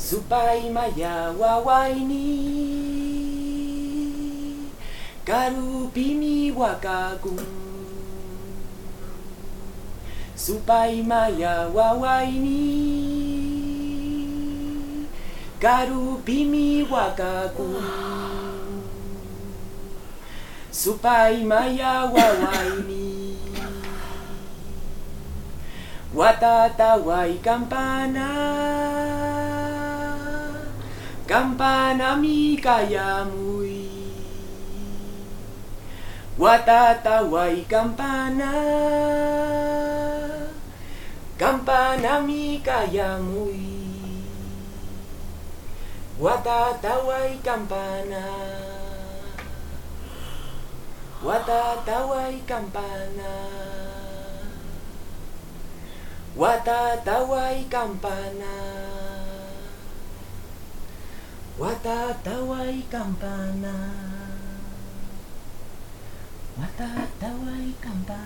Supaya mayawaway ni Karupimi wakakung Supaya mayawaway ni Karupimi wakakung Supaya mayawaway ni Watataway kampana Kampana mi kayamuy Watataway kampana Kampana mi kayamuy Watataway kampana Watataway kampana Watataway kampana Watataway kampana Watataway kampana